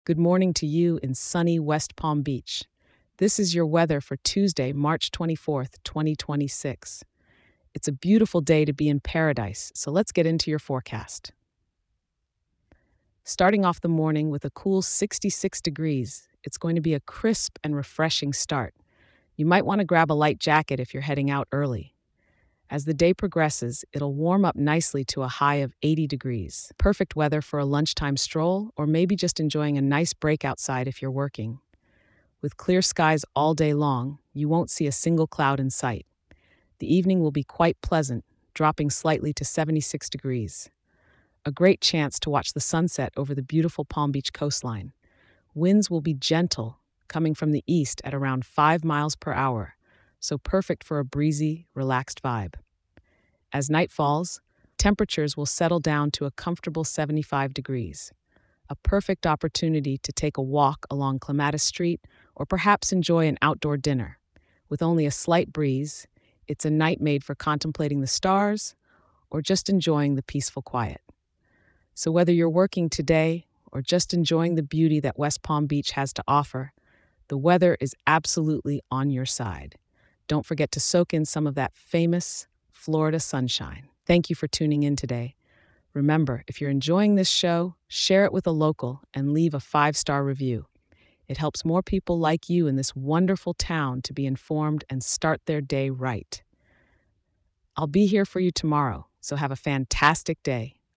Good morning to you in sunny West Palm Beach. This is your weather for Tuesday, March 24th, 2026. It's a beautiful day to be in paradise, so let's get into your forecast. Starting off the morning with a cool 66 degrees, it's going to be a crisp and refreshing start. You might want to grab a light jacket if you're heading out early. As the day progresses, it'll warm up nicely to a high of 80 degrees. Perfect weather for a lunchtime stroll or maybe just enjoying a nice break outside if you're working. With clear skies all day long, you won't see a single cloud in sight. The evening will be quite pleasant, dropping slightly to 76 degrees. A great chance to watch the sunset over the beautiful Palm Beach coastline. Winds will be gentle, coming from the east at around 5 miles per hour, so perfect for a breezy, relaxed vibe. As night falls, temperatures will settle down to a comfortable 75 degrees. A perfect opportunity to take a walk along Clematis Street or perhaps enjoy an outdoor dinner. With only a slight breeze, it's a night made for contemplating the stars or just enjoying the peaceful quiet. So, whether you're working today or just enjoying the beauty that West Palm Beach has to offer, the weather is absolutely on your side. Don't forget to soak in some of that famous Florida sunshine. Thank you for tuning in today. Remember, if you're enjoying this show, share it with a local and leave a 5-star review. It helps more people like you in this wonderful town to be informed and start their day right. I'll be here for you tomorrow, so have a fantastic day.